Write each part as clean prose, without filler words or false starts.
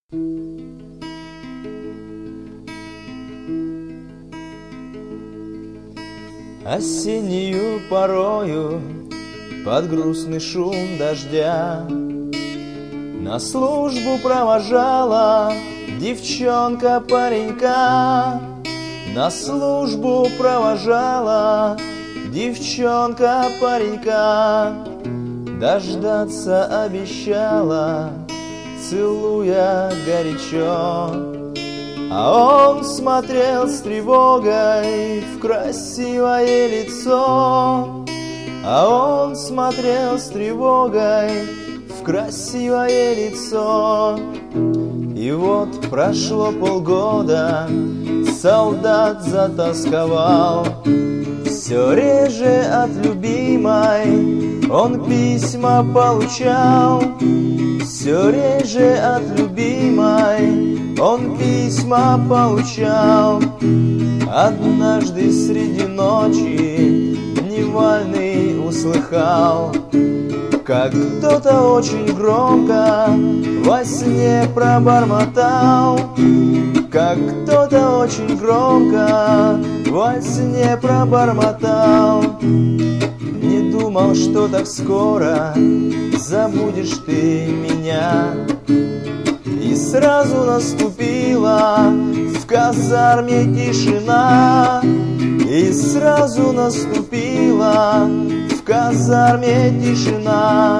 Осеннею порою под грустный шум дождя на службу провожала девчонка паренька. На службу провожала девчонка паренька. Дождаться обещала, целуя горячо. А он смотрел с тревогой в красивое лицо. А он смотрел с тревогой в красивое лицо. И вот прошло полгода, солдат затосковал. Все реже от любимой он письма получал. Все реже от любимой он письма получал. Однажды среди ночи дневальный услыхал, как кто-то очень громко во сне пробормотал. Как кто-то очень громко во сне пробормотал. Не думал, что так скоро забудешь ты меня. И сразу наступила в казарме тишина. И сразу наступила в казарме тишина.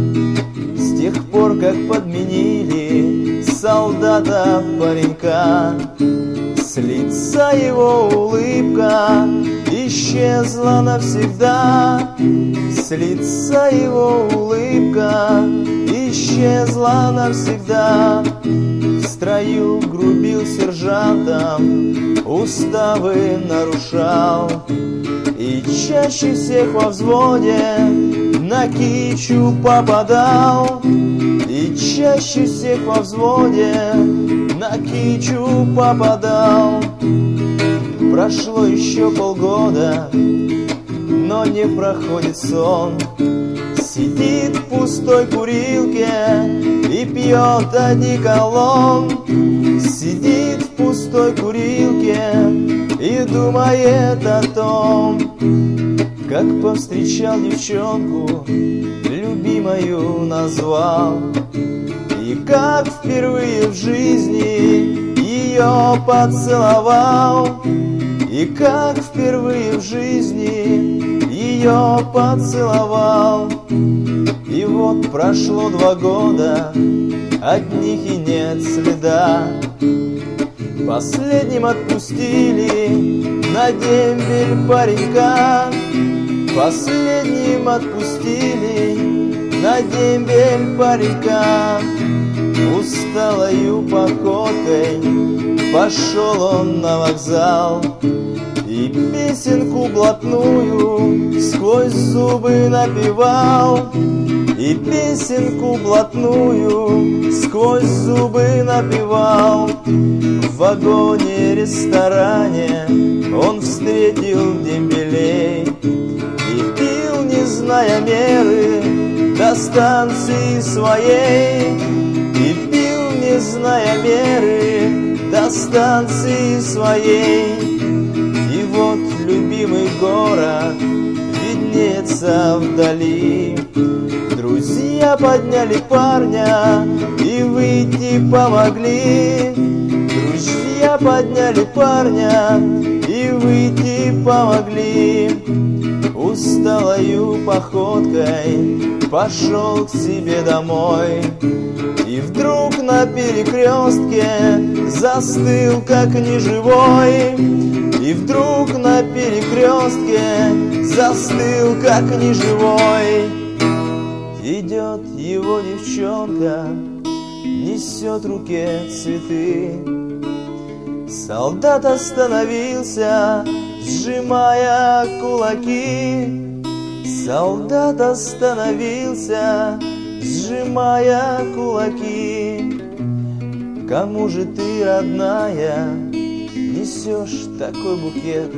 С тех пор, как подменили солдата паренька, с лица его улыбка исчезла навсегда. С лица его улыбка исчезла навсегда. В строю грубил сержантом, уставы нарушал. И чаще всех во взводе на кичу попадал. И чаще всех во взводе на кичу попадал. Прошло еще полгода, но не проходит сон. Сидит в пустой курилке и пьет одеколон. Сидит в пустой курилке и думает о том, как повстречал девчонку, любимою назвал. И как впервые в жизни ее поцеловал. И как впервые в жизни ее поцеловал. И вот прошло 2 года, от них и нет следа. Последним отпустили на дембель паренька. Последним отпустили на дембель паренька. Усталою походкой пошел он на вокзал. И песенку блатную сквозь зубы напевал. И песенку блатную сквозь зубы напевал. В вагоне-ресторане он встретил дембелей и пил, не зная меры, до станции своей. И пил, не зная меры, до станции своей. И вот любимый город виднеется вдали. Друзья подняли парня и выйти помогли. Друзья подняли парня и выйти помогли. Усталою походкой пошел к себе домой. И вдруг на перекрестке застыл, как неживой. И вдруг на перекрестке застыл, как неживой. Идет его девчонка, несет в руке цветы. Солдат остановился, сжимая кулаки. Солдат остановился, сжимая кулаки. Кому же ты, родная, несешь такой букет?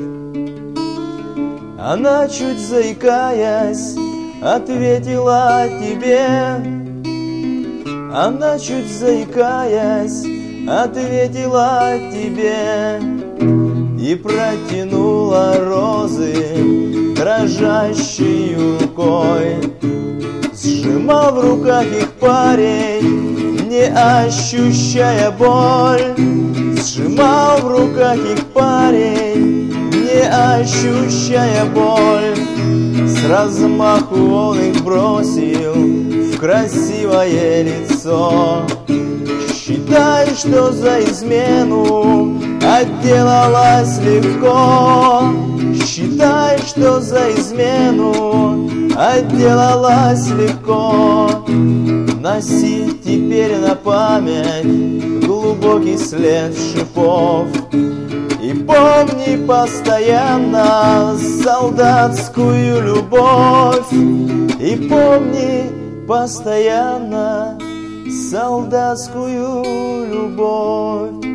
Она, чуть заикаясь, ответила тебе. Она, чуть заикаясь, ответила тебе и протянула розы дрожащей рукой. Сжимал в руках их парень, не ощущая боль. Сжимал в руках их парень, не ощущая боль. С размаху он их бросил в красивое лицо. Считай, что за измену отделалась легко. Считай, что за измену отделалась легко. Носи теперь на память глубокий след шипов. И помни постоянно солдатскую любовь. И помни постоянно солдатскую любовь.